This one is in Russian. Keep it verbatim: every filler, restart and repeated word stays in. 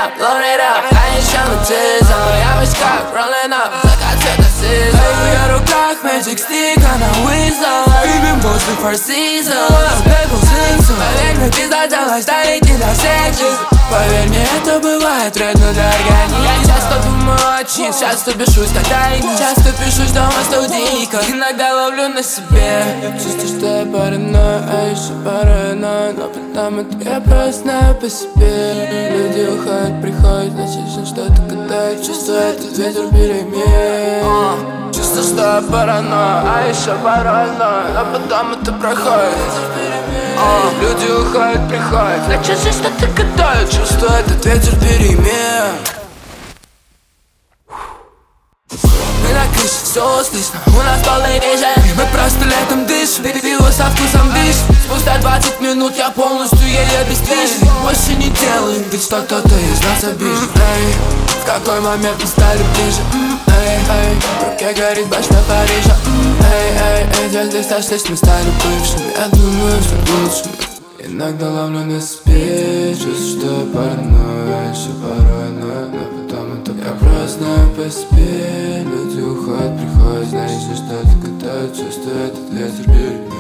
up, load it up. I ain't showing tears, я весь как rolling up. Закат цвета сезон. В ее руках magic stick, она wisdom. Любим после four seasons. People sing song. Поверь мне, пизда делай, ставить не до всех жизнь. Поверь мне, это бывает вредно для организма. Я часто думаю очень, часто бешусь, когда и часто пишусь дома студийка. Иногда ловлю на себе чувство, что я паранойя, а еще паранойя. Но потом это я просто знаю по себе. Люди уходят, приходят, значит, что-то катает. Чувствую этот ветер перемен. Чувство, что я паранойя, а еще паранойя. Но потом это проходит. Uh, люди уходят, приходят, значит, здесь что-то катает. Чувствую этот ветер перемен. Мы на крыше, все слышно, у нас полный режим. Мы просто летом дышим, пиво со вкусом виш. Спустя двадцать минут я полностью еле обездвижен. Больше не делаем вид, что кто-то из нас обижен. Эй, в какой момент мы стали ближе? Эй, эй, в руке горит башня Парижа. Эй, эй, эй, дель здесь сошлись, мы стали бывшими. Я думаю, что лучше. Иногда ловлю на себе чувство, что я паранойя, еще паранойя. Но потом это я просто знаю по себе. Люди уходят, приходят, знаешь, что-то катают. Чувствую этот ветер перемен.